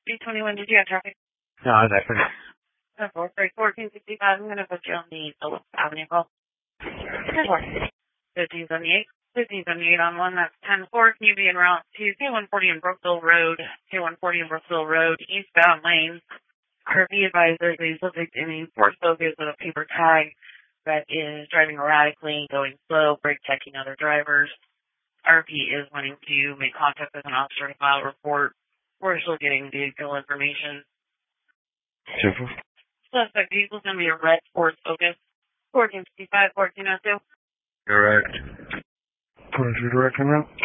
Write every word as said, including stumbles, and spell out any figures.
three twenty-one, did you have traffic? No, I was actually. ten four, fourteen sixty-five, I'm going to put you on the Phillips Avenue call. ten four. fifteen seventy-eight. fifteen seventy-eight on one, that's ten four. Can you be en route to K one forty in Brookville Road, K one forty in Brookville Road, eastbound lanes. R V advisor is a subject in a force focus with a paper tag that is driving erratically, going slow, brake checking other drivers. R P is wanting to make contact with an officer to file a report. We're still getting vehicle information. Simple. Suspect vehicle is going to be a red Ford Focus, fourteen fifty-five, fourteen oh two. Correct. twenty-two direct route.